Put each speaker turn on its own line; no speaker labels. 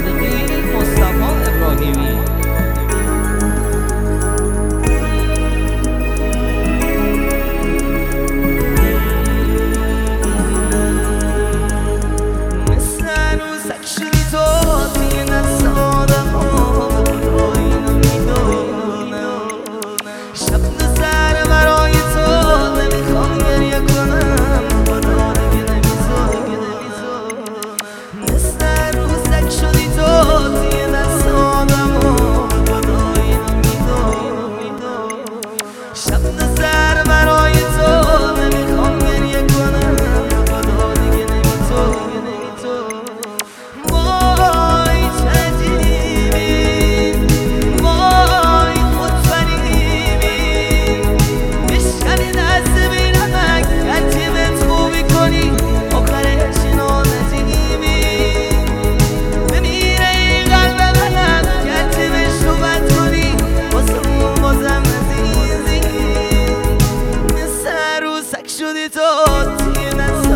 صادقی، مصطفی ابراهیمی. مثل عروسک شدی تو توی دست آدم‌ها، خدا اینو میدونه. شب تا سر برای تو نمیخوام گریه کنم، خدا دیگه نمیذاره. مثل عروسک شدی تو توی دست آدم‌ها، خدا اینو میدونه. شب تا سر برای تو نمیخوام گریه کنم، خدا دیگه نمیذاره. وای چه عجیبی، وای خودفریبی، بشکنی دست بینمک هرچی بهت خوبی کنی آخرش اینو نجیبی. بمیره این قلب منم که هرچی بهش صحبت کنی واسه اون بازم عزیزی. مثل عروسک شدی تو توی دست